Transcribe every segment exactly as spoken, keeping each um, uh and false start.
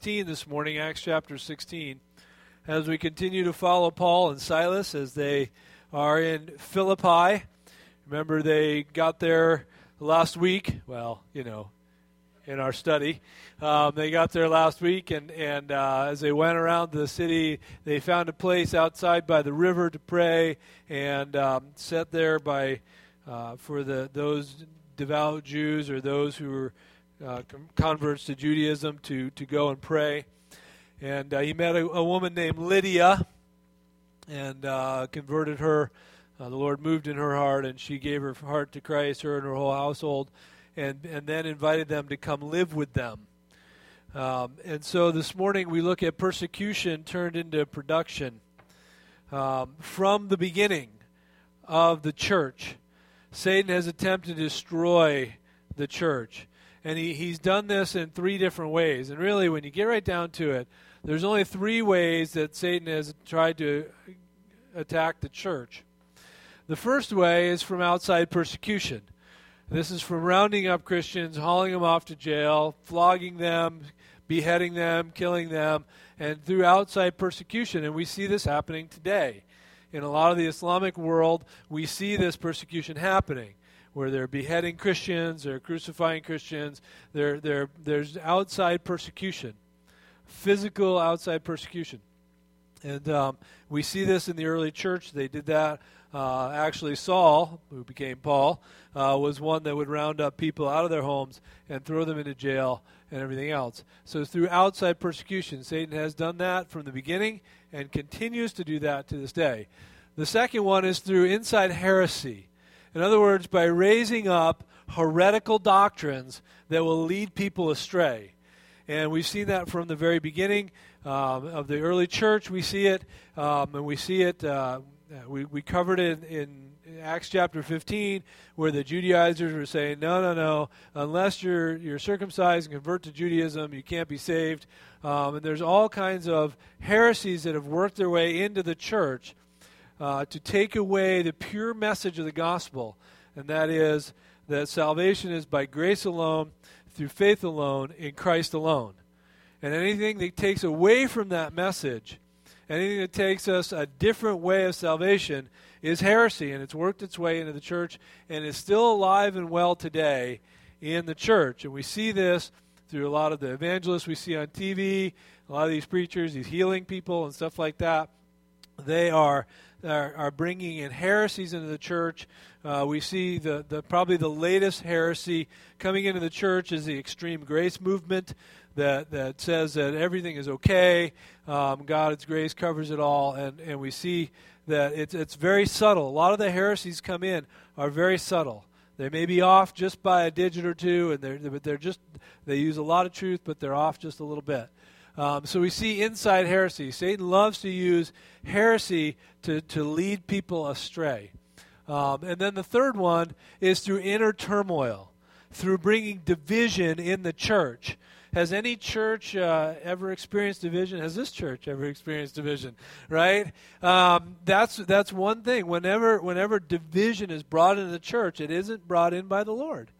sixteen this morning, Acts chapter sixteen, as we continue to follow Paul and Silas as they are in Philippi. Remember, they got there last week. Well, you know, in our study. Um, they got there last week, and, and uh, as they went around the city, they found a place outside by the river to pray, and um, sat there by uh, for the those devout Jews or those who were uh, converts to Judaism to, to go and pray. And uh, he met a, a woman named Lydia and uh, converted her. Uh, the Lord moved in her heart, and she gave her heart to Christ, her and her whole household, and, and then invited them to come live with them. Um, and so this morning we look at persecution turned into production. Um, from the beginning of the church, Satan has attempted to destroy the church. And he, he's done this in three different ways. And really, when you get right down to it, there's only three ways that Satan has tried to attack the church. The first way is from outside persecution. This is from rounding up Christians, hauling them off to jail, flogging them, beheading them, killing them, and through outside persecution. And we see this happening today. In a lot of the Islamic world, we see this persecution happening, where they're beheading Christians, they're crucifying Christians, they're, they're, there's outside persecution, physical outside persecution. And um, we see this in the early church. They did that. Uh, actually, Saul, who became Paul, uh, was one that would round up people out of their homes and throw them into jail and everything else. So through outside persecution, Satan has done that from the beginning and continues to do that to this day. The second one is through inside heresy. In other words, by raising up heretical doctrines that will lead people astray. And we've seen that from the very beginning um, of the early church. We see it, um, and we see it, uh, we, we covered it in, in Acts chapter fifteen, where the Judaizers were saying, no, no, no, unless you're, you're circumcised and convert to Judaism, you can't be saved. Um, and there's all kinds of heresies that have worked their way into the church Uh, to take away the pure message of the gospel, and that is that salvation is by grace alone, through faith alone, in Christ alone. And anything that takes away from that message, anything that takes us a different way of salvation, is heresy, and it's worked its way into the church and is still alive and well today in the church. And we see this through a lot of the evangelists we see on T V, a lot of these preachers, these healing people and stuff like that. They are Are, are bringing in heresies into the church. Uh, we see the, the probably the latest heresy coming into the church is the extreme grace movement that, that says that everything is okay. Um, God's grace covers it all, and, and we see that it's it's very subtle. A lot of the heresies come in are very subtle. They may be off just by a digit or two, and they're but they're just they use a lot of truth, but they're off just a little bit. Um, so we see inside heresy. Satan loves to use heresy to, to lead people astray. Um, and then the third one is through inner turmoil, through bringing division in the church. Has any church uh, ever experienced division? Has this church ever experienced division? Right? Um, that's that's one thing. Whenever whenever division is brought into the church, it isn't brought in by the Lord,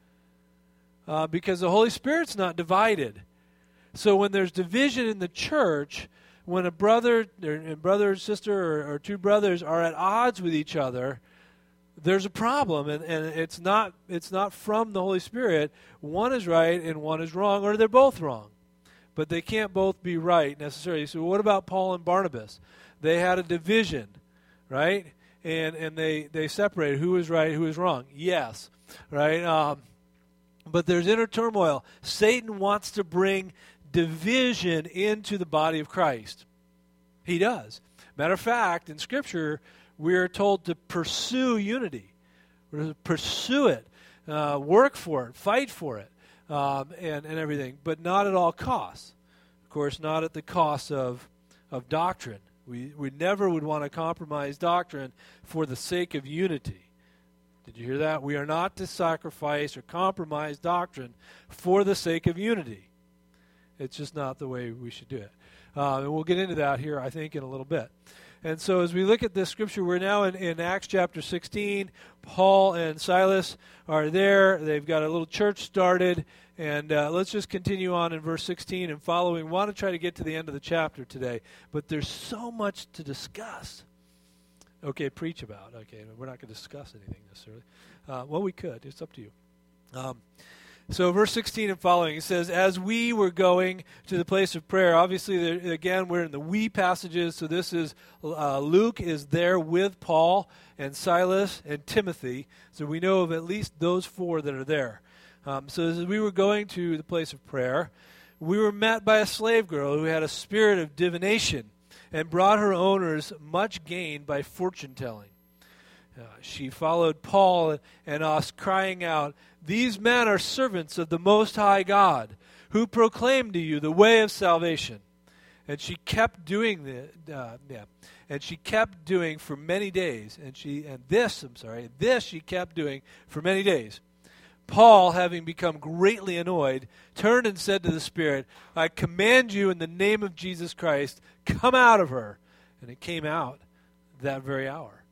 uh, because the Holy Spirit's not divided. So when there's division in the church, when a brother or brother or sister or, or two brothers are at odds with each other, there's a problem, and, and it's not it's not from the Holy Spirit. One is right and one is wrong, or they're both wrong. But they can't both be right necessarily. So what about Paul and Barnabas? They had a division, right? And and they, they separated who was right, who was wrong. Yes, right? Um, but there's inner turmoil. Satan wants to bring division into the body of Christ. He does. Matter of fact, in Scripture, we are told to pursue unity. We're to pursue it, uh, work for it, fight for it, um, and, and everything, but not at all costs. Of course, not at the cost of, of doctrine. We, we never would want to compromise doctrine for the sake of unity. Did you hear that? We are not to sacrifice or compromise doctrine for the sake of unity. It's just not the way we should do it. Uh, and we'll get into that here, I think, in a little bit. And so as we look at this scripture, we're now in, in Acts chapter sixteen. Paul and Silas are there. They've got a little church started. And uh, let's just continue on in verse sixteen and following. We want to try to get to the end of the chapter today. But there's so much to discuss. Okay, preach about. Okay, we're not going to discuss anything necessarily. Uh, well, we could. It's up to you. Um, so verse sixteen and following, it says, as we were going to the place of prayer, obviously, there, again, we're in the we passages, so this is, uh, Luke is there with Paul and Silas and Timothy, so we know of at least those four that are there. Um, so as we were going to the place of prayer, we were met by a slave girl who had a spirit of divination and brought her owners much gain by fortune-telling. Uh, she followed Paul and us, crying out, these men are servants of the Most High God, who proclaim to you the way of salvation. And she kept doing the, uh, yeah, and she kept doing for many days. And she, and this, I'm sorry, this she kept doing for many days. Paul, having become greatly annoyed, turned and said to the spirit, I command you in the name of Jesus Christ, come out of her. And it came out that very hour.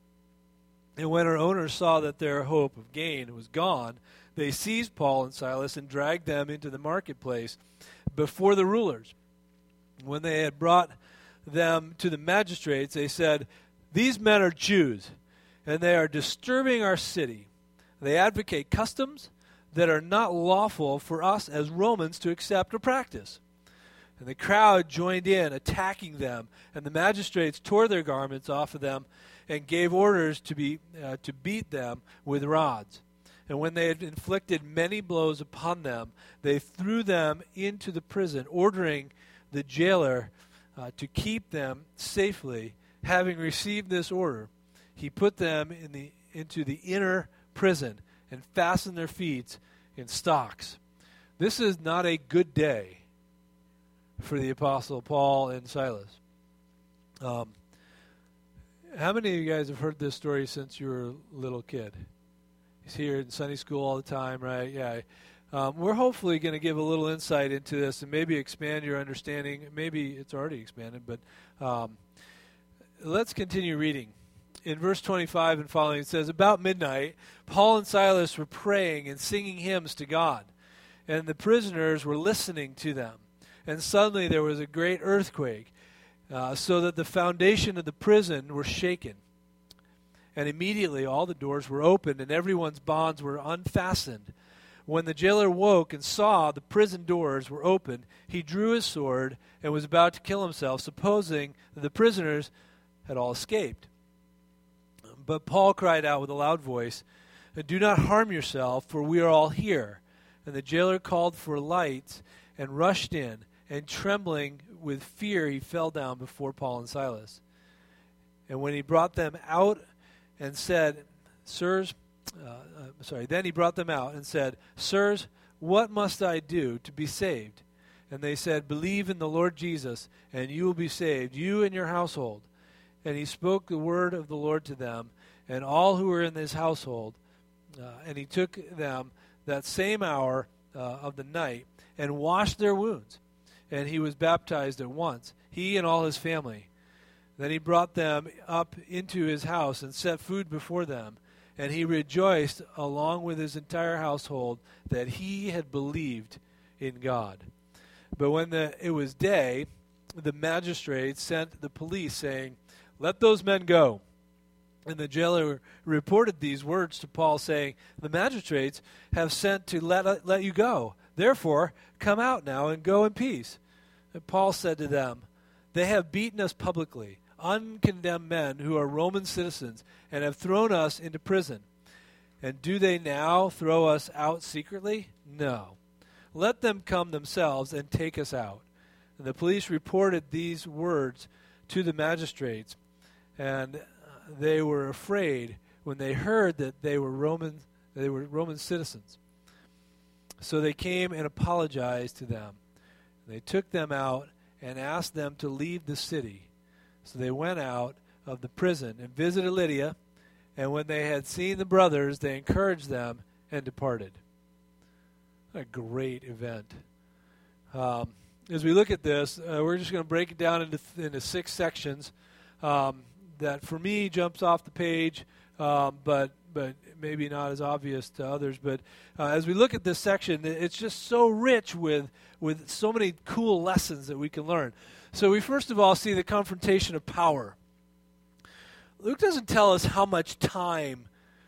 And when her owners saw that their hope of gain was gone, they seized Paul and Silas and dragged them into the marketplace before the rulers. When they had brought them to the magistrates, they said, these men are Jews, and they are disturbing our city. They advocate customs that are not lawful for us as Romans to accept or practice. And the crowd joined in, attacking them, and the magistrates tore their garments off of them and gave orders to be uh, to beat them with rods. And when they had inflicted many blows upon them, they threw them into the prison, ordering the jailer uh, to keep them safely. Having received this order, he put them in the into the inner prison and fastened their feet in stocks. This is not a good day for the Apostle Paul and Silas. Um, how many of you guys have heard this story since you were a little kid? He's here in Sunday school all the time, right? Yeah. Um, we're hopefully going to give a little insight into this and maybe expand your understanding. Maybe it's already expanded, but um, let's continue reading. In verse twenty-five and following, it says, about midnight, Paul and Silas were praying and singing hymns to God, and the prisoners were listening to them. And suddenly there was a great earthquake, uh, so that the foundation of the prison were shaken. And immediately all the doors were opened, and everyone's bonds were unfastened. When the jailer woke and saw the prison doors were open, he drew his sword and was about to kill himself, supposing that the prisoners had all escaped. But Paul cried out with a loud voice, do not harm yourself, for we are all here. And the jailer called for lights and rushed in, and trembling with fear he fell down before Paul and Silas. And when he brought them out and said, Sirs, uh, uh, sorry, then he brought them out and said, Sirs, what must I do to be saved? And they said, believe in the Lord Jesus, and you will be saved, you and your household. And he spoke the word of the Lord to them, and all who were in his household. Uh, and he took them that same hour uh, of the night and washed their wounds. And he was baptized at once, he and all his family. Then he brought them up into his house and set food before them. And he rejoiced along with his entire household that he had believed in God. But when the, it was day, the magistrates sent the police, saying, let those men go. And the jailer reported these words to Paul, saying, the magistrates have sent to let, let you go. Therefore, come out now and go in peace. And Paul said to them, they have beaten us publicly, uncondemned men who are Roman citizens, and have thrown us into prison. And do they now throw us out secretly? No. Let them come themselves and take us out. And the police reported these words to the magistrates, and they were afraid when they heard that they were Roman, they were Roman citizens. So they came and apologized to them. They took them out and asked them to leave the city. So they went out of the prison and visited Lydia, and when they had seen the brothers, they encouraged them and departed. A great event. Um, as we look at this, uh, we're just going to break it down into, into six sections. Um, that for me jumps off the page, um, but but maybe not as obvious to others. But uh, as we look at this section, it's just so rich with with so many cool lessons that we can learn. So we first of all see the confrontation of power. Luke doesn't tell us how much time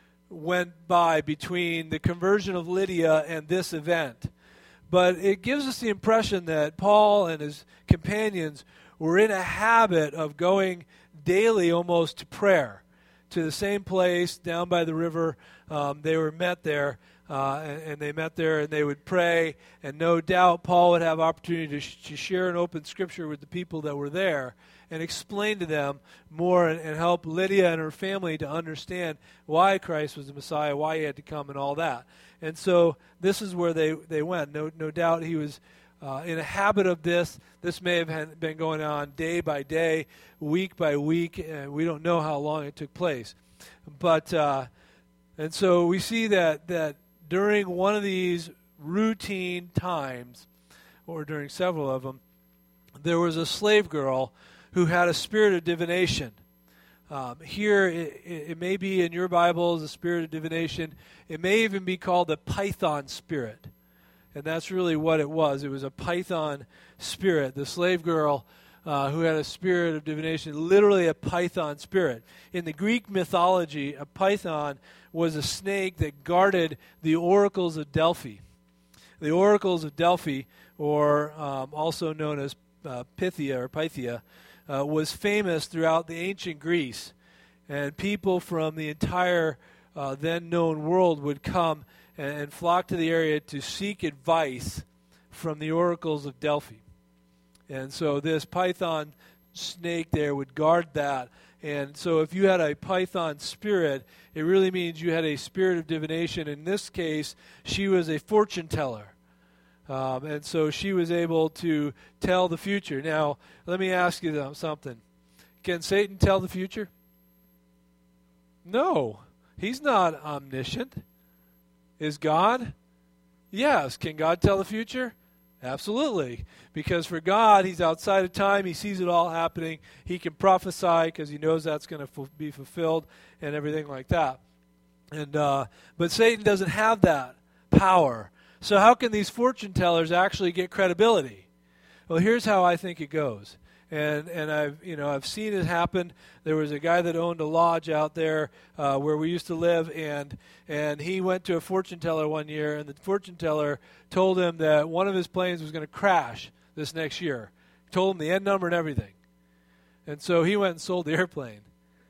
went by between the conversion of Lydia and this event, but it gives us the impression that Paul and his companions were in a habit of going daily almost to prayer, to the same place down by the river. Um, they were met there, uh, and, and they met there, and they would pray, and no doubt Paul would have opportunity to, sh- to share an open scripture with the people that were there and explain to them more and, and help Lydia and her family to understand why Christ was the Messiah, why he had to come, and all that. And so this is where they, they went. No, no doubt he was uh, in a habit of this. This may have been going on day by day, week by week, and we don't know how long it took place. But uh, and so we see that that during one of these routine times, or during several of them, there was a slave girl who had a spirit of divination. Um, here, it, it may be in your Bibles, a spirit of divination. It may even be called a python spirit. And that's really what it was. It was a python spirit. The slave girl uh, who had a spirit of divination, literally a python spirit. In the Greek mythology, a python was a snake that guarded the oracles of Delphi. The oracles of Delphi, or um, also known as uh, Pythia or Pythia, Uh, was famous throughout the ancient Greece, and people from the entire uh, then known world would come and, and flock to the area to seek advice from the oracles of Delphi. And so this python snake there would guard that. And so if you had a python spirit, it really means you had a spirit of divination. In this case, she was a fortune teller. Um, and so she was able to tell the future. Now, let me ask you something. Can Satan tell the future? No. He's not omniscient. Is God? Yes. Can God tell the future? Absolutely. Because for God, he's outside of time. He sees it all happening. He can prophesy because he knows that's going to f- be fulfilled and everything like that. And uh, but Satan doesn't have that power. So how can these fortune tellers actually get credibility? Well, here's how I think it goes. And and I've you know I've seen it happen. There was a guy that owned a lodge out there uh, where we used to live, and and he went to a fortune teller one year, and the fortune teller told him that one of his planes was going to crash this next year. Told him the end number and everything. And so he went and sold the airplane.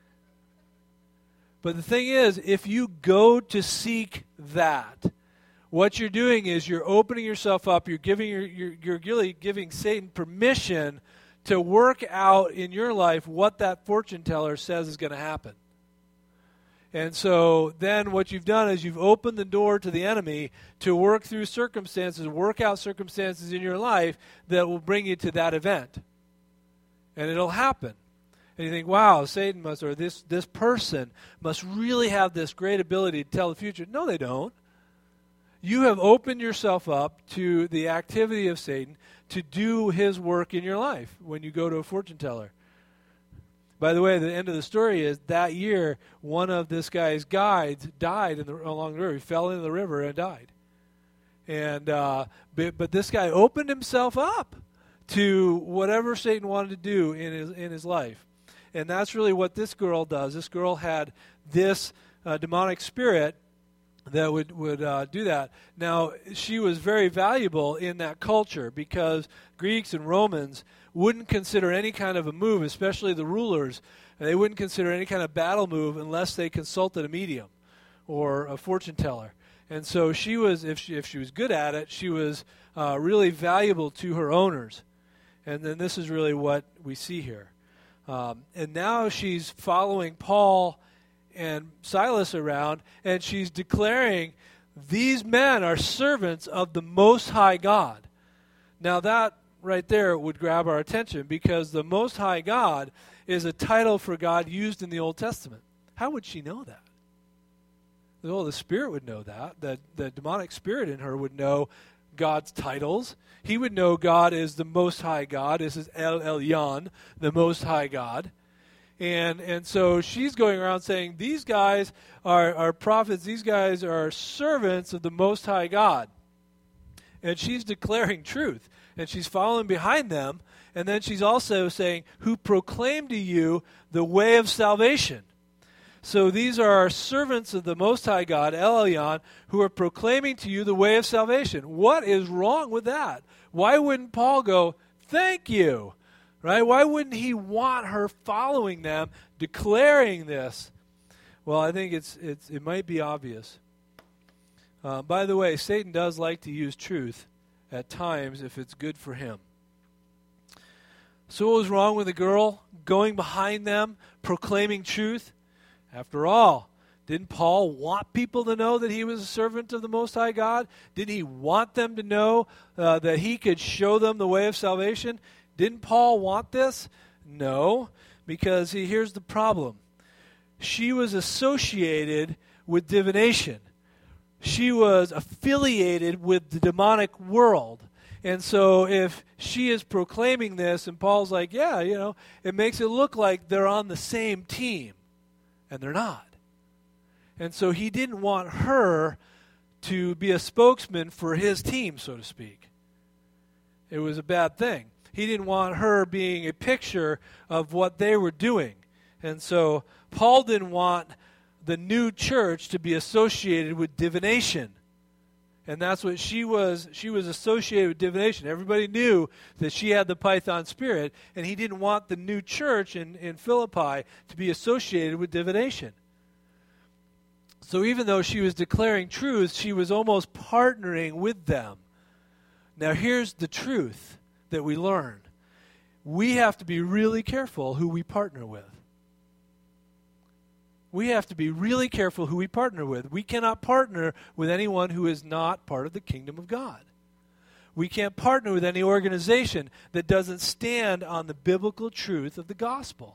But the thing is, if you go to seek that, what you're doing is you're opening yourself up. You're giving your, you're, you're really giving Satan permission to work out in your life what that fortune teller says is going to happen. And so then what you've done is you've opened the door to the enemy to work through circumstances, work out circumstances in your life that will bring you to that event. And it'll happen. And you think, wow, Satan must, or this, this person must really have this great ability to tell the future. No, they don't. You have opened yourself up to the activity of Satan to do his work in your life when you go to a fortune teller. By the way, the end of the story is that year, one of this guy's guides died in the, along the river. He fell into the river and died. And uh, but, but this guy opened himself up to whatever Satan wanted to do in his in his life. And that's really what this girl does. This girl had this uh, demonic spirit that would, would uh, do that. Now, she was very valuable in that culture because Greeks and Romans wouldn't consider any kind of a move, especially the rulers, and they wouldn't consider any kind of battle move unless they consulted a medium or a fortune teller. And so she was, if she, if she was good at it, she was uh, really valuable to her owners. And then this is really what we see here. Um, and now she's following Paul and Silas around, and she's declaring, these men are servants of the Most High God. Now that right there would grab our attention, because the Most High God is a title for God used in the Old Testament. How would she know that? Well, the Spirit would know that. The, the demonic spirit in her would know God's titles. He would know God is the Most High God. This is El Elyon, the Most High God. And and so she's going around saying, these guys are, are prophets, these guys are servants of the Most High God. And she's declaring truth. And she's following behind them. And then she's also saying, who proclaim to you the way of salvation. So these are our servants of the Most High God, El Elyon, who are proclaiming to you the way of salvation. What is wrong with that? Why wouldn't Paul go, thank you? Right? Why wouldn't he want her following them, declaring this? Well, I think it's it's it might be obvious. Uh, by the way, Satan does like to use truth at times if it's good for him. So what was wrong with the girl going behind them, proclaiming truth? After all, didn't Paul want people to know that he was a servant of the Most High God? Didn't he want them to know uh, that he could show them the way of salvation? Didn't Paul want this? No, because see, here's the problem. She was associated with divination. She was affiliated with the demonic world. And so if she is proclaiming this and Paul's like, yeah, you know, it makes it look like they're on the same team. And they're not. And so he didn't want her to be a spokesman for his team, so to speak. It was a bad thing. He didn't want her being a picture of what they were doing. And so Paul didn't want the new church to be associated with divination. And that's what she was. She was associated with divination. Everybody knew that she had the Python spirit, and he didn't want the new church in, in Philippi to be associated with divination. So even though she was declaring truth, she was almost partnering with them. Now here's the truth that we learn. We have to be really careful who we partner with. We have to be really careful who we partner with. We cannot partner with anyone who is not part of the kingdom of God. We can't partner with any organization that doesn't stand on the biblical truth of the gospel.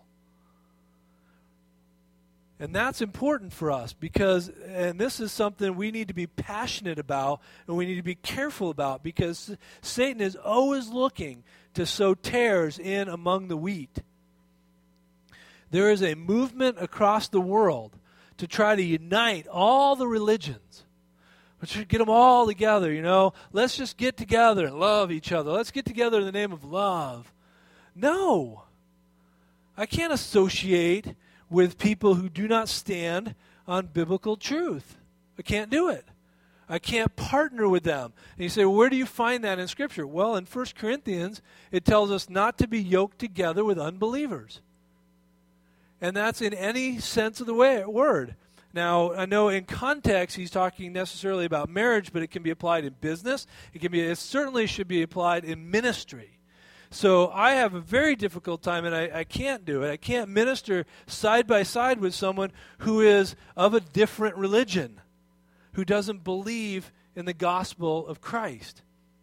And that's important for us because, and this is something we need to be passionate about and we need to be careful about because Satan is always looking to sow tares in among the wheat. There is a movement across the world to try to unite all the religions. We should get them all together, you know. Let's just get together and love each other. Let's get together in the name of love. No. I can't associate with people who do not stand on biblical truth. I can't do it. I can't partner with them. And you say, well, where do you find that in Scripture? Well, in First Corinthians, it tells us not to be yoked together with unbelievers. And that's in any sense of the way, word. Now, I know in context he's talking necessarily about marriage, but it can be applied in business. It can be. It certainly should be applied in ministry. So I have a very difficult time, and I, I can't do it. I can't minister side by side with someone who is of a different religion, who doesn't believe in the gospel of Christ.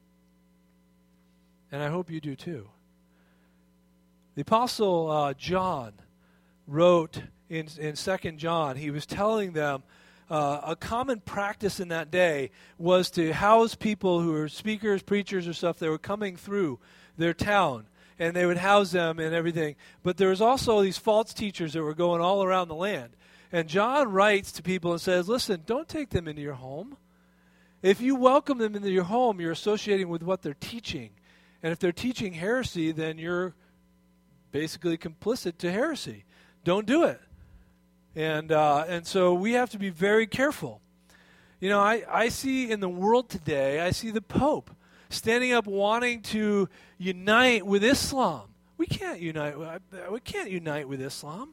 And I hope you do too. The Apostle uh, John wrote in, in Second John, he was telling them uh, a common practice in that day was to house people who were speakers, preachers, or stuff that were coming through their town, and they would house them and everything. But there was also these false teachers that were going all around the land. And John writes to people and says, listen, don't take them into your home. If you welcome them into your home, you're associating with what they're teaching. And if they're teaching heresy, then you're basically complicit to heresy. Don't do it. And uh, and so we have to be very careful. You know, I, I see in the world today, I see the Pope standing up wanting to unite with Islam. We can't unite. We can't unite with Islam.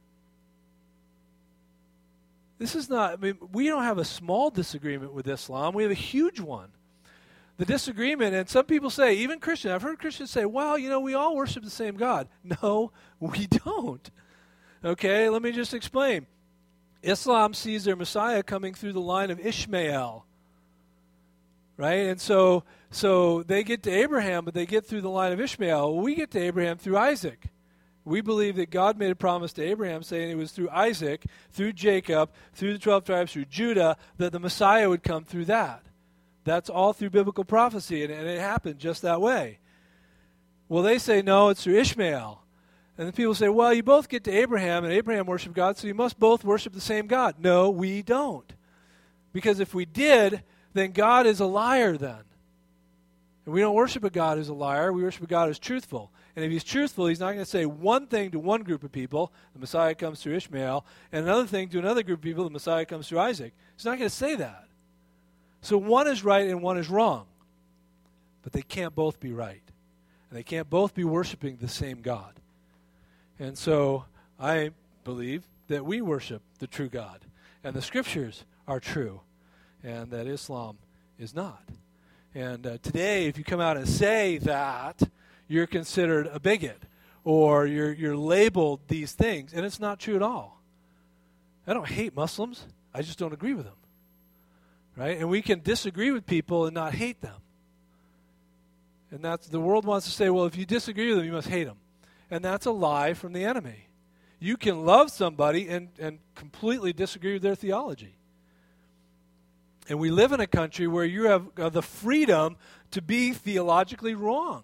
This is not, I mean, we don't have a small disagreement with Islam. We have a huge one. The disagreement, and some people say, even Christians, I've heard Christians say, well, you know, we all worship the same God. No, we don't. Okay, let me just explain. Islam sees their Messiah coming through the line of Ishmael. Right? And so so they get to Abraham, but they get through the line of Ishmael. Well, we get to Abraham through Isaac. We believe that God made a promise to Abraham saying it was through Isaac, through Jacob, through the twelve tribes, through Judah, that the Messiah would come through that. That's all through biblical prophecy, and, and it happened just that way. Well, they say, no, it's through Ishmael. And then people say, well, you both get to Abraham, and Abraham worshiped God, so you must both worship the same God. No, we don't. Because if we did, then God is a liar then. And we don't worship a God who's a liar. We worship a God who's truthful. And if he's truthful, he's not going to say one thing to one group of people, the Messiah comes through Ishmael, and another thing to another group of people, the Messiah comes through Isaac. He's not going to say that. So one is right and one is wrong. But they can't both be right. And they can't both be worshiping the same God. And so I believe that we worship the true God. And the scriptures are true. And that Islam is not. And uh, today, if you come out and say that, you're considered a bigot, or you're you're labeled these things, and it's not true at all. I don't hate Muslims. I just don't agree with them. Right? And we can disagree with people and not hate them. And that's the world wants to say, well, if you disagree with them, you must hate them. And that's a lie from the enemy. You can love somebody and, and completely disagree with their theology. And we live in a country where you have uh, the freedom to be theologically wrong.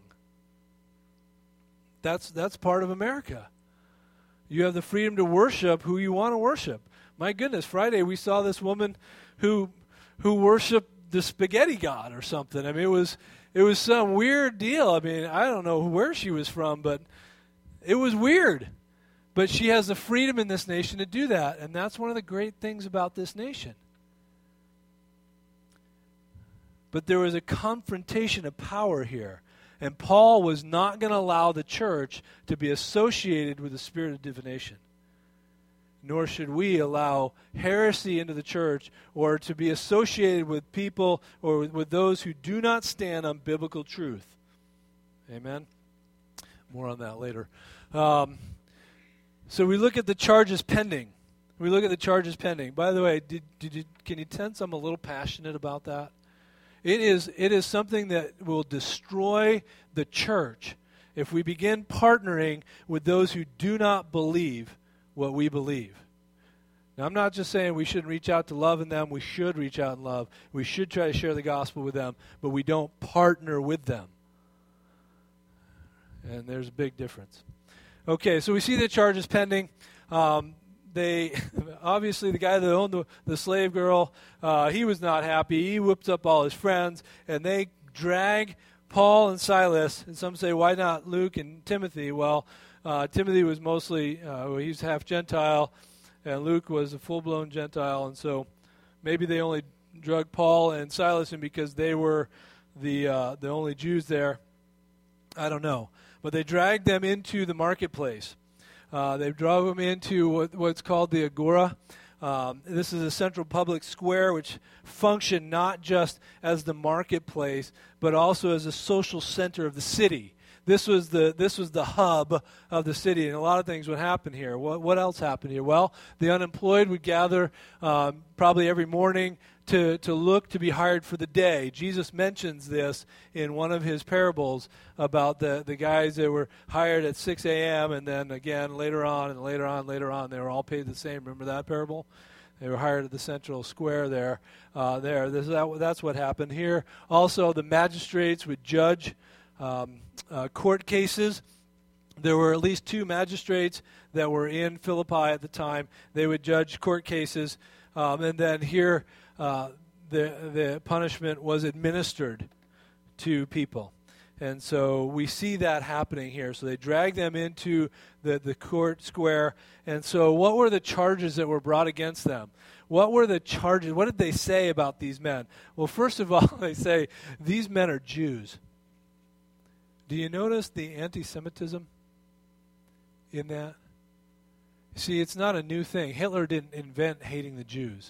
That's that's part of America. You have the freedom to worship who you want to worship. My goodness, Friday we saw this woman who who worshiped the spaghetti god or something. I mean, it was it was some weird deal. I mean, I don't know where she was from, but it was weird. But she has the freedom in this nation to do that, and that's one of the great things about this nation. But there was a confrontation of power here. And Paul was not going to allow the church to be associated with the spirit of divination. Nor should we allow heresy into the church or to be associated with people or with, with those who do not stand on biblical truth. Amen? More on that later. Um, so we look at the charges pending. We look at the charges pending. By the way, did, did you, can you sense I'm a little passionate about that? It is it is something that will destroy the church if we begin partnering with those who do not believe what we believe. Now, I'm not just saying we shouldn't reach out to love in them. We should reach out in love. We should try to share the gospel with them, but we don't partner with them. And there's a big difference. Okay, so we see the charges pending. Um, They obviously the guy that owned the, the slave girl, uh, he was not happy. He whipped up all his friends, and they drag Paul and Silas. And some say, why not Luke and Timothy? Well, uh, Timothy was mostly uh, well, he's half Gentile, and Luke was a full-blown Gentile, and so maybe they only drug Paul and Silas in because they were the uh, the only Jews there. I don't know, but they dragged them into the marketplace. Uh, they drove them into what, what's called the Agora. Um, this is a central public square which functioned not just as the marketplace, but also as a social center of the city. This was the this was the hub of the city, and a lot of things would happen here. What, what else happened here? Well, the unemployed would gather um, probably every morning to, to look to be hired for the day. Jesus mentions this in one of his parables about the, the guys that were hired at six a.m. and then again later on and later on, later on, they were all paid the same. Remember that parable? They were hired at the central square there. Uh, there, this, that, that's what happened here. Also, the magistrates would judge um, uh, court cases. There were at least two magistrates that were in Philippi at the time. They would judge court cases, um, and then here uh, the the punishment was administered to people. And so we see that happening here. So they drag them into the, the court square. And so what were the charges that were brought against them? What were the charges? What did they say about these men? Well, first of all, they say, these men are Jews. Do you notice the anti-Semitism in that? See, it's not a new thing. Hitler didn't invent hating the Jews.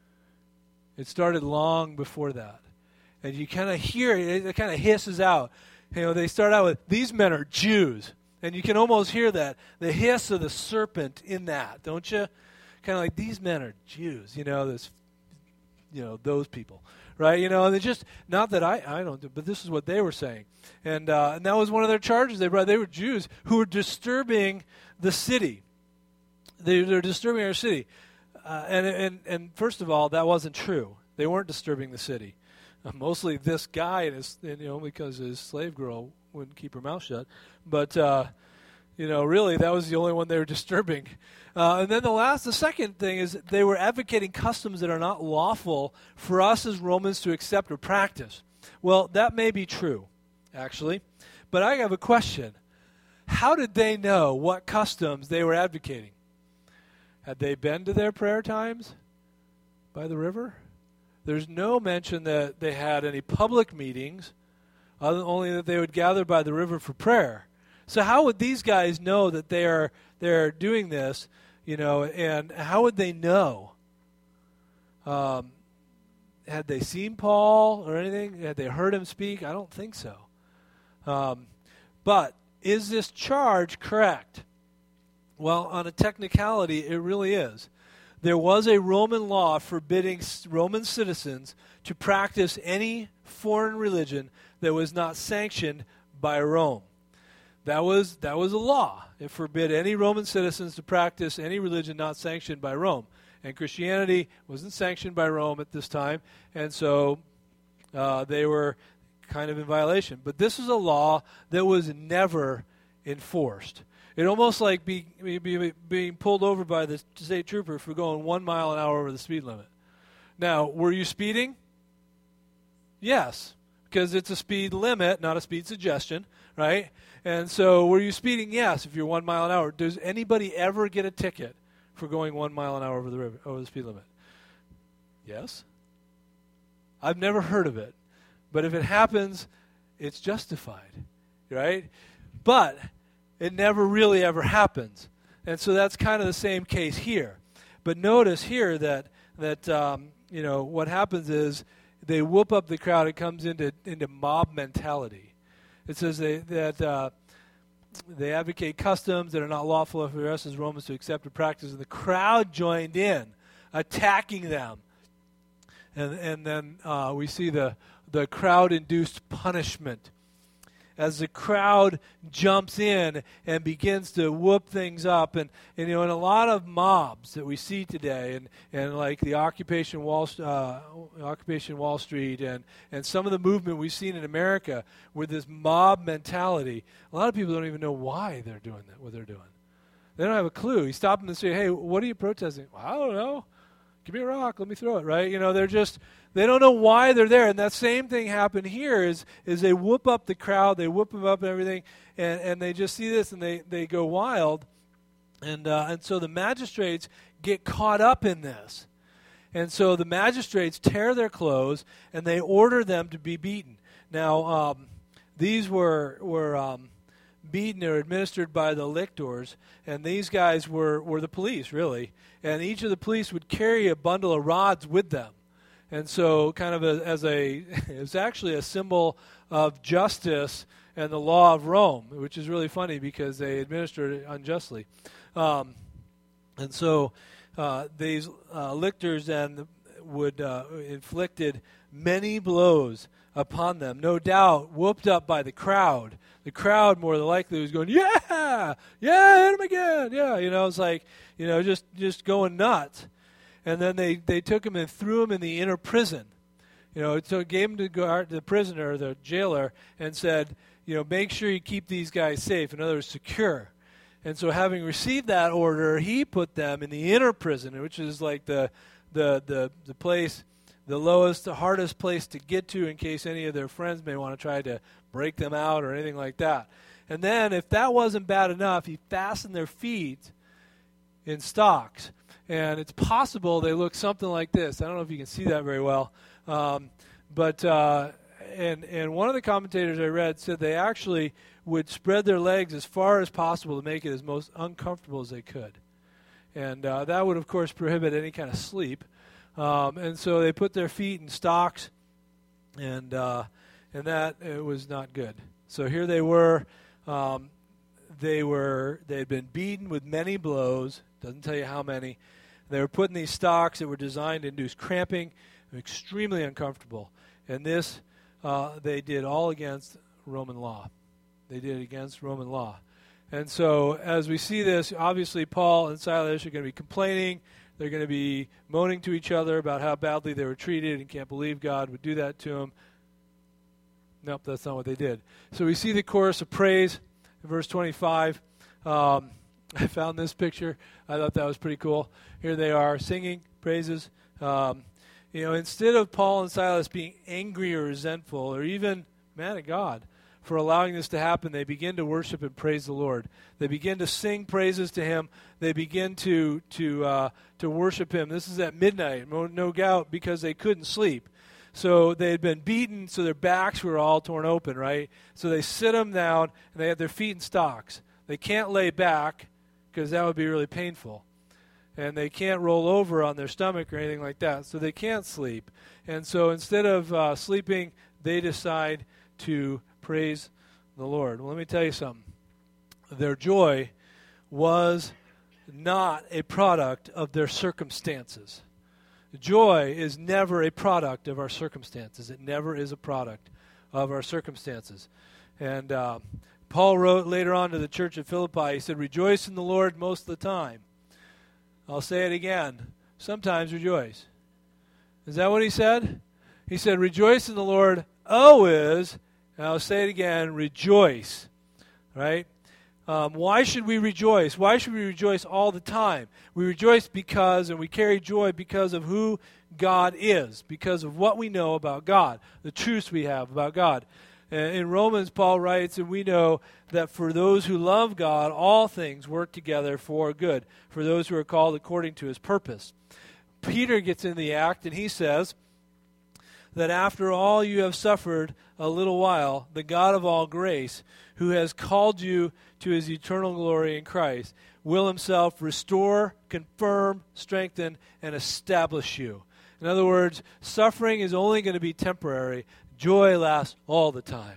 It started long before that. And you kind of hear it, it kind of hisses out. You know, they start out with, these men are Jews. And you can almost hear that, the hiss of the serpent in that, don't you? Kind of like, these men are Jews, you know, this, you know, those people, right? You know, and they just, not that I, I don't do, but this is what they were saying. And uh, and that was one of their charges. They brought, they were Jews who were disturbing the city. They, they're disturbing our city. Uh, and, and, and first of all, that wasn't true. They weren't disturbing the city. Uh, mostly this guy, and, his, and you know, because his slave girl wouldn't keep her mouth shut. But uh, You know, really, that was the only one they were disturbing. Uh, and then the last, the second thing is they were advocating customs that are not lawful for us as Romans to accept or practice. Well, that may be true, actually. But I have a question. How did they know what customs they were advocating? Had they been to their prayer times by the river? There's no mention that they had any public meetings, other only that they would gather by the river for prayer. So how would these guys know that they are they're doing this, you know, and how would they know? Um, had they seen Paul or anything? Had they heard him speak? I don't think so. Um, but is this charge correct? Well, on a technicality, it really is. There was a Roman law forbidding Roman citizens to practice any foreign religion that was not sanctioned by Rome. That was that was a law. It forbid any Roman citizens to practice any religion not sanctioned by Rome. And Christianity wasn't sanctioned by Rome at this time, and so uh, they were kind of in violation. But this is a law that was never enforced. It almost like be, be, be, being pulled over by the state trooper for going one mile an hour over the speed limit. Now, were you speeding? Yes, because it's a speed limit, not a speed suggestion, right? And so were you speeding? Yes, if you're one mile an hour. Does anybody ever get a ticket for going one mile an hour over the river, over the speed limit? Yes. I've never heard of it. But if it happens, it's justified, right? But it never really ever happens. And so that's kind of the same case here. But notice here that, that um, you know, what happens is they whoop up the crowd. It comes into, into mob mentality. It says they, that uh, they advocate customs that are not lawful for us as Romans to accept or practice. And the crowd joined in, attacking them. And, and then uh, we see the, the crowd-induced punishment. As the crowd jumps in and begins to whoop things up. And, and you know, in a lot of mobs that we see today, and, and like the Occupation Wall, uh, Occupation Wall Street, and, and some of the movement we've seen in America with this mob mentality, a lot of people don't even know why they're doing that, what they're doing. They don't have a clue. You stop them and say, hey, what are you protesting? Well, I don't know. Give me a rock, let me throw it, right? You know, they're just, they don't know why they're there. And that same thing happened here is, is they whoop up the crowd, they whoop them up and everything, and, and they just see this and they, they go wild. And, uh, and so the magistrates get caught up in this. And so the magistrates tear their clothes and they order them to be beaten. Now, um, these were, were um, beaten or administered by the lictors, and these guys were, were the police, really. And each of the police would carry a bundle of rods with them. And so kind of a, as a, it was actually a symbol of justice and the law of Rome, which is really funny because they administered it unjustly. Um, and so uh, these uh, lictors then would uh, inflicted many blows upon them, no doubt whooped up by the crowd. The crowd more than likely was going, yeah, yeah, hit him again, yeah. You know, it's like, you know, just, just going nuts. And then they, they took him and threw him in the inner prison. You know, so gave him to guard, the prisoner, the jailer, and said, you know, make sure you keep these guys safe. In other words, secure. And so having received that order, he put them in the inner prison, which is like the the the, the place, the lowest, the hardest place to get to in case any of their friends may want to try to break them out or anything like that. And then if that wasn't bad enough, he fastened their feet in stocks. And it's possible they look something like this. I don't know if you can see that very well. Um, but uh, and and one of the commentators I read said they actually would spread their legs as far as possible to make it as most uncomfortable as they could. And uh, that would, of course, prohibit any kind of sleep. Um, and so they put their feet in stocks, and uh, and that it was not good. So here they were. Um, they were they had been beaten with many blows. Doesn't tell you how many. They were put in these stocks that were designed to induce cramping, extremely uncomfortable. And this uh, they did all against Roman law. They did it against Roman law. And so as we see this, obviously Paul and Silas are going to be complaining. They're going to be moaning to each other about how badly they were treated and can't believe God would do that to them. Nope, that's not what they did. So we see the chorus of praise in verse twenty-five. Um, I found this picture. I thought that was pretty cool. Here they are singing praises. Um, you know, instead of Paul and Silas being angry or resentful or even mad at God for allowing this to happen, they begin to worship and praise the Lord. They begin to sing praises to Him. They begin to to uh, to worship Him. This is at midnight, no doubt, because they couldn't sleep. So they had been beaten, so their backs were all torn open, right? So they sit them down, and they have their feet in stocks. They can't lay back because that would be really painful. And they can't roll over on their stomach or anything like that, so they can't sleep. And so instead of uh, sleeping, they decide to praise the Lord. Well, let me tell you something. Their joy was not a product of their circumstances. Joy is never a product of our circumstances. It never is a product of our circumstances. And uh, Paul wrote later on to the church at Philippi, he said, rejoice in the Lord most of the time. I'll say it again. Sometimes rejoice. Is that what he said? He said, rejoice in the Lord always. And I'll say it again, rejoice. Right? Um, why should we rejoice? Why should we rejoice all the time? We rejoice because, and we carry joy because of who God is, because of what we know about God, the truths we have about God. In Romans, Paul writes, and we know that for those who love God, all things work together for good, for those who are called according to His purpose. Peter gets in the act, and he says that after all you have suffered a little while, the God of all grace, who has called you to His eternal glory in Christ, will Himself restore, confirm, strengthen, and establish you. In other words, suffering is only going to be temporary. Joy lasts all the time.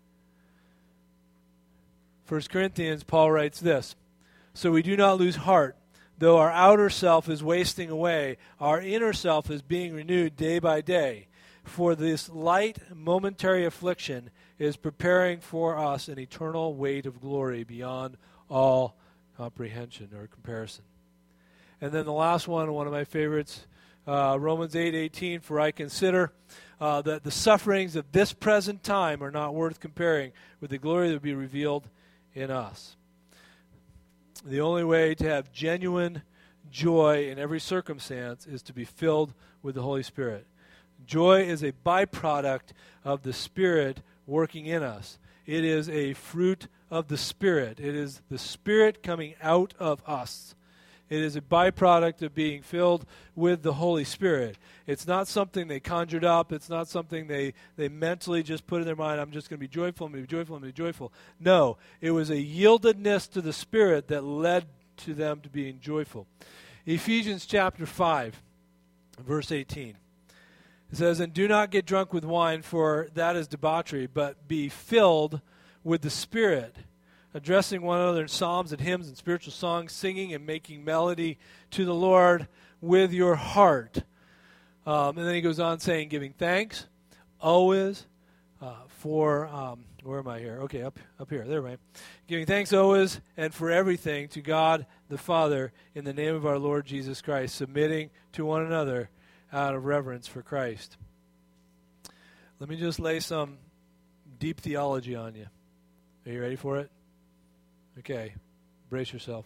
First Corinthians, Paul writes this, so we do not lose heart. Though our outer self is wasting away, our inner self is being renewed day by day. For this light momentary affliction is preparing for us an eternal weight of glory beyond all comprehension or comparison. And then the last one, one of my favorites, uh, Romans eight eighteen, for I consider uh, that the sufferings of this present time are not worth comparing with the glory that will be revealed in us. The only way to have genuine joy in every circumstance is to be filled with the Holy Spirit. Joy is a byproduct of the Spirit working in us. It is a fruit of the Spirit. It is the Spirit coming out of us. It is a byproduct of being filled with the Holy Spirit. It's not something they conjured up. It's not something they, they mentally just put in their mind, I'm just going to be joyful, I'm going to be joyful, I'm going to be joyful. No, it was a yieldedness to the Spirit that led to them to being joyful. Ephesians chapter five, verse eighteen. It says, and do not get drunk with wine, for that is debauchery, but be filled with the Spirit, addressing one another in psalms and hymns and spiritual songs, singing and making melody to the Lord with your heart. Um, and then he goes on saying, giving thanks always uh, for, um, where am I here? Okay, up up here. There, right. Giving thanks always and for everything to God the Father in the name of our Lord Jesus Christ, submitting to one another out of reverence for Christ. Let me just lay some deep theology on you. Are you ready for it? Okay, brace yourself.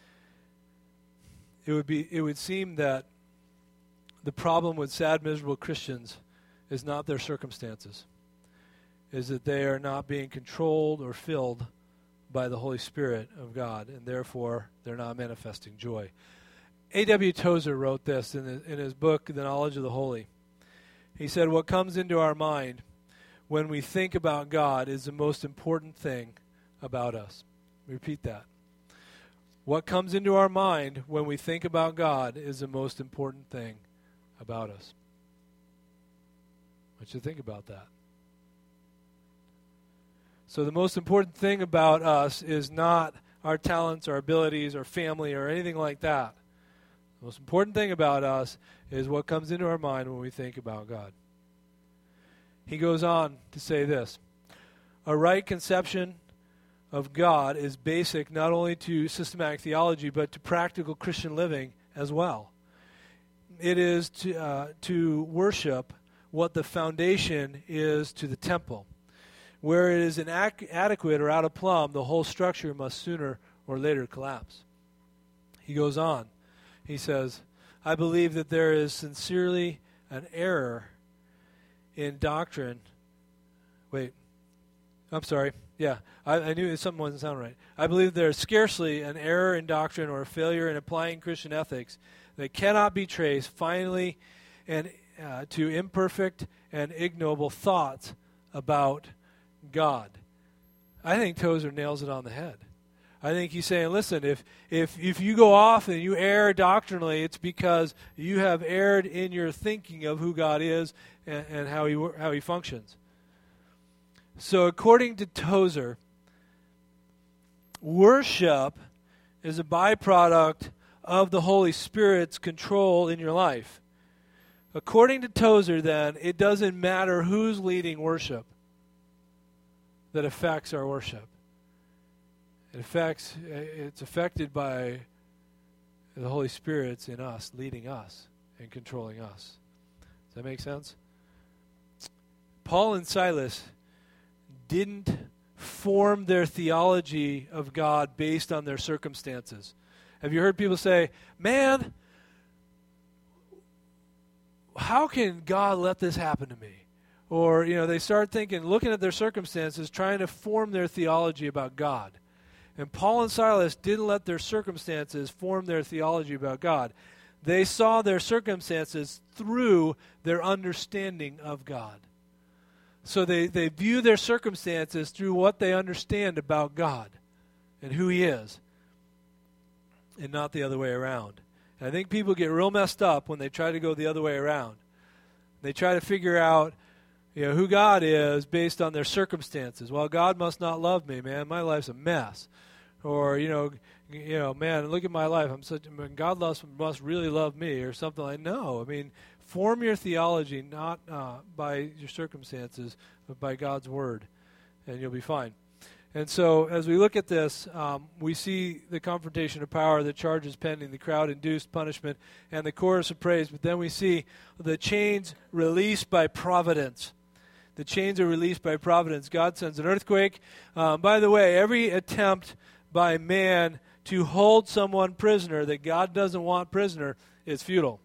It would be it would seem that the problem with sad, miserable Christians is not their circumstances, is that they are not being controlled or filled by the Holy Spirit of God, and therefore they're not manifesting joy. A W Tozer wrote this in his, in his book, The Knowledge of the Holy. He said, what comes into our mind when we think about God is the most important thing about us. Repeat that. What comes into our mind when we think about God is the most important thing about us. I want you to think about that. So the most important thing about us is not our talents, our abilities, our family, or anything like that. The most important thing about us is what comes into our mind when we think about God. He goes on to say this. A right conception of God is basic not only to systematic theology, but to practical Christian living as well. It is to, uh, to worship what the foundation is to the temple. Where it is inadequate or out of plumb, the whole structure must sooner or later collapse. He goes on. He says, I believe that there is sincerely an error in doctrine. Wait. I'm sorry. Yeah, I, I knew something wasn't sounding right. I believe there is scarcely an error in doctrine or a failure in applying Christian ethics that cannot be traced finally and uh, to imperfect and ignoble thoughts about God. I think Tozer nails it on the head. I think he's saying, listen, if if if you go off and you err doctrinally, it's because you have erred in your thinking of who God is and, and how he how he functions. So according to Tozer, worship is a byproduct of the Holy Spirit's control in your life. According to Tozer, then, it doesn't matter who's leading worship that affects our worship. It affects, it's affected by the Holy Spirit's in us, leading us and controlling us. Does that make sense? Paul and Silas didn't form their theology of God based on their circumstances. Have you heard people say, man, how can God let this happen to me? Or, you know, they start thinking, looking at their circumstances, trying to form their theology about God. And Paul and Silas didn't let their circumstances form their theology about God. They saw their circumstances through their understanding of God. So they, they view their circumstances through what they understand about God and who He is, and not the other way around. And I think people get real messed up when they try to go the other way around. They try to figure out, you know, who God is based on their circumstances. Well, God must not love me, man. My life's a mess. Or, you know, you know, man, look at my life. I'm such. I mean, God loves, must really love me, or something like. No, I mean, form your theology not uh, by your circumstances, but by God's word, and you'll be fine. And so, as we look at this, um, we see the confrontation of power, the charges pending, the crowd-induced punishment, and the chorus of praise. But then we see the chains released by providence. The chains are released by providence. God sends an earthquake. Um, by the way, every attempt by man to hold someone prisoner that God doesn't want prisoner is futile.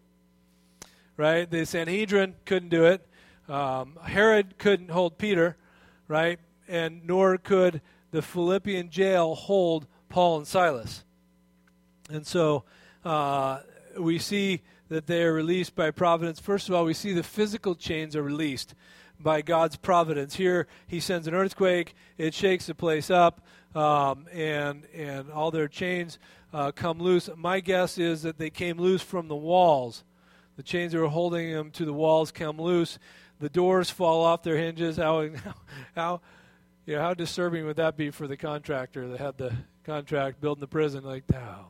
Right? The Sanhedrin couldn't do it. Um, Herod couldn't hold Peter, right? And nor could the Philippian jail hold Paul and Silas. And so uh, we see that they are released by providence. First of all, we see the physical chains are released by God's providence. Here, he sends an earthquake. It shakes the place up, um, and and all their chains uh, come loose. My guess is that they came loose from the walls. The chains that were holding them to the walls come loose. The doors fall off their hinges. How how you know, how disturbing would that be for the contractor that had the contract building the prison? Like, oh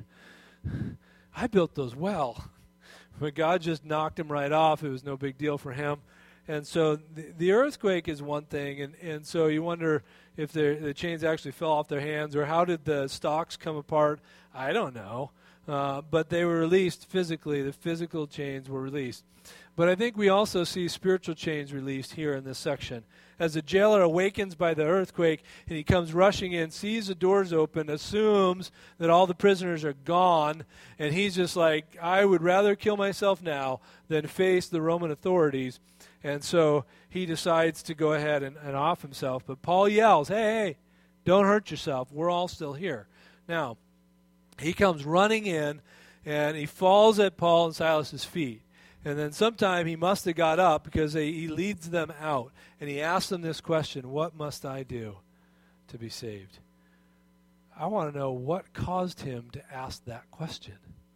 man, I built those well, but God just knocked him right off. It was no big deal for him. And so the, the earthquake is one thing, and, and so you wonder if the chains actually fell off their hands, or how did the stalks come apart? I don't know. Uh, but they were released physically. The physical chains were released. But I think we also see spiritual chains released here in this section. As the jailer awakens by the earthquake, and he comes rushing in, sees the doors open, assumes that all the prisoners are gone, and he's just like, I would rather kill myself now than face the Roman authorities. And so he decides to go ahead and, and off himself. But Paul yells, hey, hey, don't hurt yourself. We're all still here. Now, he comes running in, and he falls at Paul and Silas's feet. And then sometime he must have got up, because he, he leads them out. And he asks them this question, what must I do to be saved? I want to know what caused him to ask that question.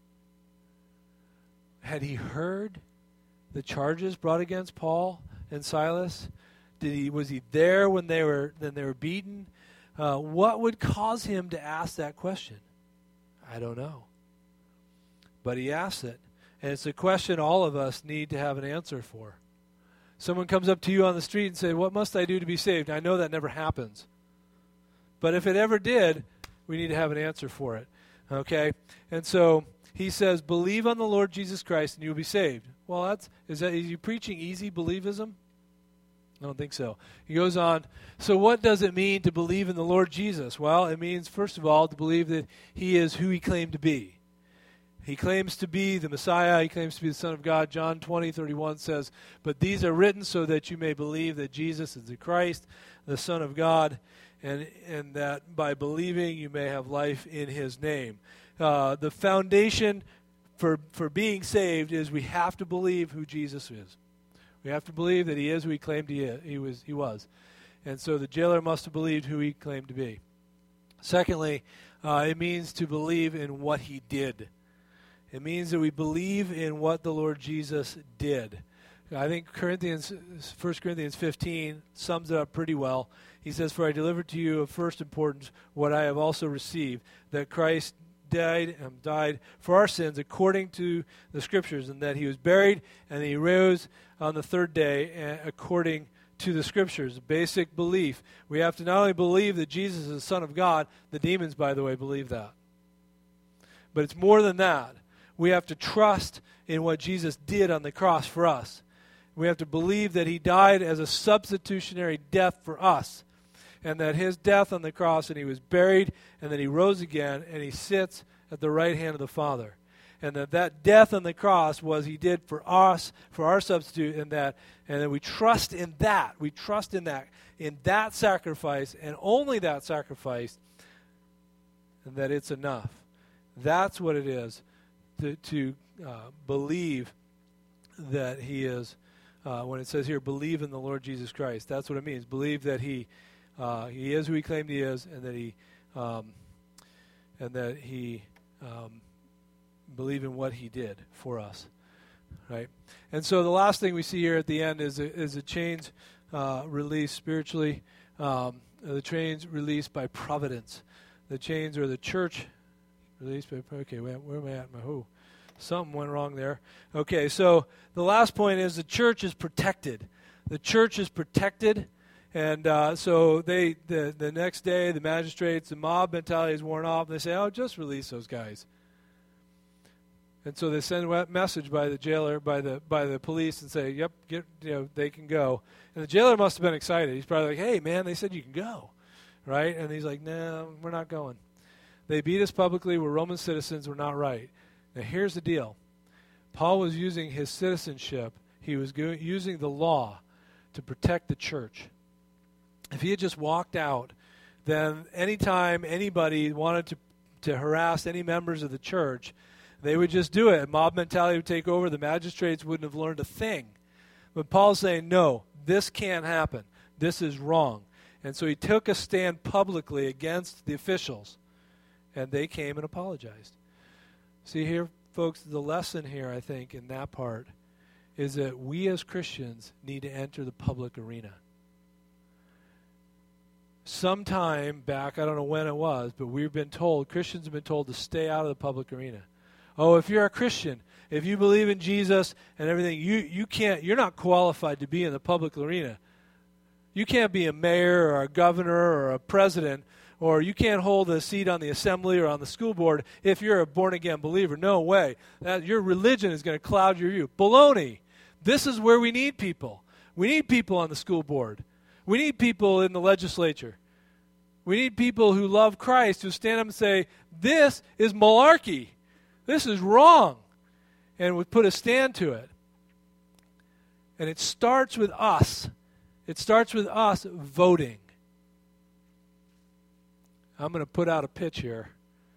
Had he heard the charges brought against Paul and Silas? Did he was he there when they were when they were beaten? Uh, what would cause him to ask that question? I don't know. But he asks it, and it's a question all of us need to have an answer for. Someone comes up to you on the street and says, what must I do to be saved? I know that never happens. But if it ever did, we need to have an answer for it. Okay? And so he says, believe on the Lord Jesus Christ and you'll be saved. Well, that's is that is he preaching easy believism? I don't think so. He goes on, so what does it mean to believe in the Lord Jesus? Well, it means, first of all, to believe that he is who he claimed to be. He claims to be the Messiah. He claims to be the Son of God. John twenty thirty-one says, but these are written so that you may believe that Jesus is the Christ, the Son of God, and, and that by believing you may have life in his name. Uh, the foundation for, for being saved is we have to believe who Jesus is. We have to believe that he is who he claimed he, is, he, was, he was. And so the jailer must have believed who he claimed to be. Secondly, uh, it means to believe in what he did. It means that we believe in what the Lord Jesus did. I think Corinthians, First Corinthians fifteen sums it up pretty well. He says, for I delivered to you of first importance what I have also received, that Christ died and died for our sins according to the Scriptures, and that he was buried and he rose on the third day according to the Scriptures. Basic belief. We have to not only believe that Jesus is the Son of God, the demons, by the way, believe that. But it's more than that. We have to trust in what Jesus did on the cross for us. We have to believe that he died as a substitutionary death for us, and that his death on the cross, and he was buried, and then he rose again, and he sits at the right hand of the Father. And that that death on the cross was he did for us, for our substitute, and that, and that we trust in that. We trust in that, in that sacrifice, and only that sacrifice, and that it's enough. That's what it is. To, to uh, believe that he is, uh, when it says here, believe in the Lord Jesus Christ. That's what it means. Believe that he uh, he is who he claimed he is, and that he um, and that he um, believe in what he did for us, right? And so the last thing we see here at the end is a, is a chains uh, released spiritually. Um, the chains released by providence. The chains are the church. Released by, okay, where, where am I at? My who? Something went wrong there. Okay, so the last point is the church is protected. The church is protected, and uh, so they the the next day the magistrates, the mob mentality is worn off, and they say, "Oh, just release those guys." And so they send a message by the jailer, by the by the police, and say, "Yep, get you know they can go." And the jailer must have been excited. He's probably like, "Hey, man, they said you can go, right?" And he's like, "No, we're not going. They beat us publicly. We're Roman citizens. We're not right." Now, here's the deal. Paul was using his citizenship. He was go- using the law to protect the church. If he had just walked out, then anytime anybody wanted to, to harass any members of the church, they would just do it. Mob mentality would take over. The magistrates wouldn't have learned a thing. But Paul's saying, no, this can't happen. This is wrong. And so he took a stand publicly against the officials. And they came and apologized. See here, folks, the lesson here, I think, in that part, is that we as Christians need to enter the public arena. Sometime back, I don't know when it was, but we've been told, Christians have been told to stay out of the public arena. Oh, if you're a Christian, if you believe in Jesus and everything, you, you can't, you're not qualified to be in the public arena. You can't be a mayor or a governor or a president, or you can't hold a seat on the assembly or on the school board if you're a born-again believer. No way. That, your religion is going to cloud your view. Baloney. This is where we need people. We need people on the school board. We need people in the legislature. We need people who love Christ, who stand up and say, this is malarkey. This is wrong. And would put a stand to it. And it starts with us. It starts with us voting. I'm going to put out a pitch here.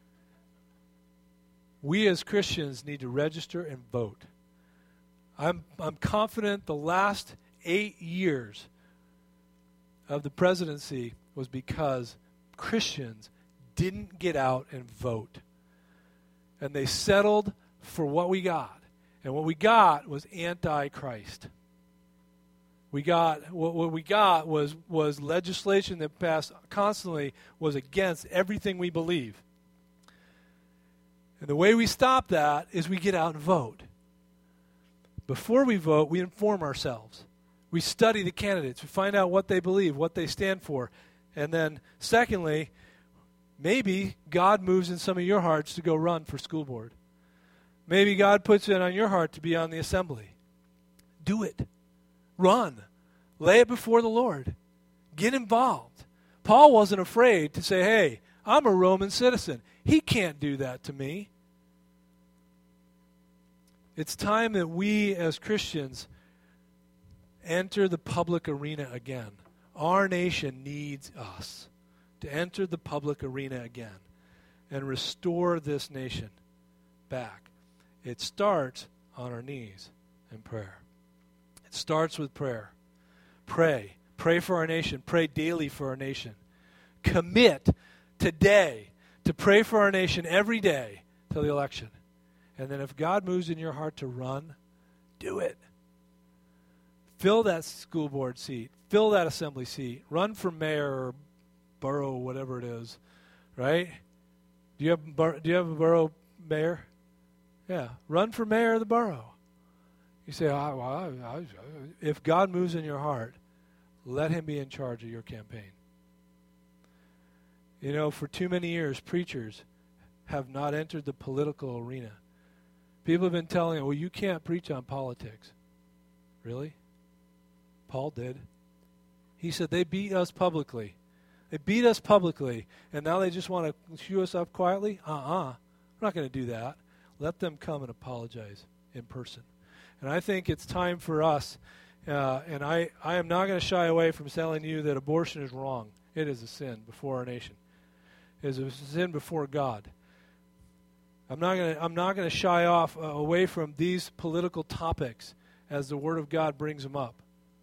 We as Christians need to register and vote. I'm I'm confident the last eight years of the presidency was because Christians didn't get out and vote. And they settled for what we got. And what we got was anti-Christ. We got what, what we got was was legislation that passed constantly was against everything we believe. And the way we stop that is we get out and vote. Before we vote, we inform ourselves. We study the candidates. We find out what they believe, what they stand for. And then, secondly, maybe God moves in some of your hearts to go run for school board. Maybe God puts it on your heart to be on the assembly. Do it. Run. Lay it before the Lord. Get involved. Paul wasn't afraid to say, hey, I'm a Roman citizen. He can't do that to me. It's time that we as Christians enter the public arena again. Our nation needs us to enter the public arena again and restore this nation back. It starts on our knees in prayer. It starts with prayer. Pray. Pray for our nation. Pray daily for our nation. Commit today to pray for our nation every day till the election. And then if God moves in your heart to run, do it. Fill that school board seat. Fill that assembly seat. Run for mayor or borough, whatever it is. Right? Do you have, bor- do you have a borough mayor? Yeah. Run for mayor of the borough. You say, oh, well, I, I, if God moves in your heart, let him be in charge of your campaign. You know, for too many years, preachers have not entered the political arena. People have been telling them, well, you can't preach on politics. Really? Paul did. He said they beat us publicly. They beat us publicly, and now they just want to shoo us up quietly? Uh-uh. We're not going to do that. Let them come and apologize in person. And I think it's time for us, uh, and I, I am not going to shy away from telling you that abortion is wrong. It is a sin before our nation. It is a sin before God. I'm not going to I'm not going to shy off uh, away from these political topics as the Word of God brings them up.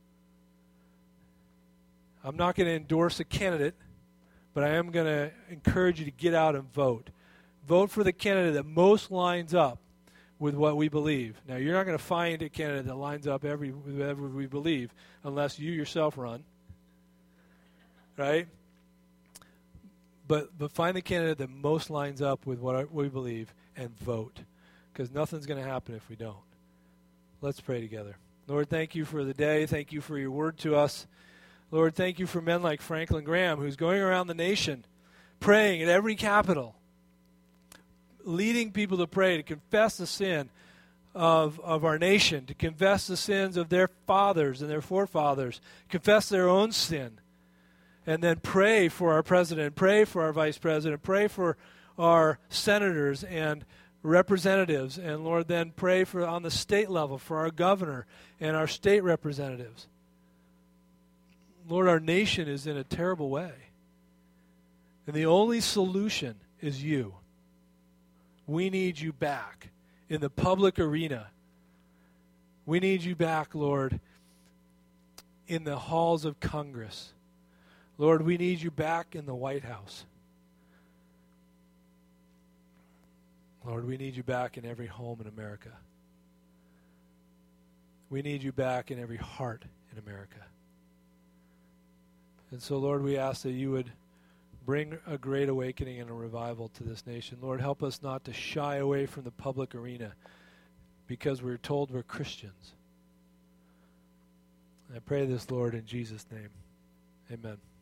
I'm not going to endorse a candidate, but I am going to encourage you to get out and vote. Vote for the candidate that most lines up with what we believe. Now, you're not going to find a candidate that lines up every with whatever we believe unless you yourself run. Right? But but find the candidate that most lines up with what we believe and vote, because nothing's going to happen if we don't. Let's pray together. Lord, thank you for the day. Thank you for your word to us. Lord, thank you for men like Franklin Graham, who's going around the nation praying at every capital, leading people to pray, to confess the sin of, of our nation, to confess the sins of their fathers and their forefathers, confess their own sin, and then pray for our president, pray for our vice president, pray for our senators and representatives, and Lord, then pray for on the state level for our governor and our state representatives. Lord, our nation is in a terrible way. And the only solution is you. We need you back in the public arena. We need you back, Lord, in the halls of Congress. Lord, we need you back in the White House. Lord, we need you back in every home in America. We need you back in every heart in America. And so, Lord, we ask that you would bring a great awakening and a revival to this nation. Lord, help us not to shy away from the public arena because we're told we're Christians. I pray this, Lord, in Jesus' name. Amen.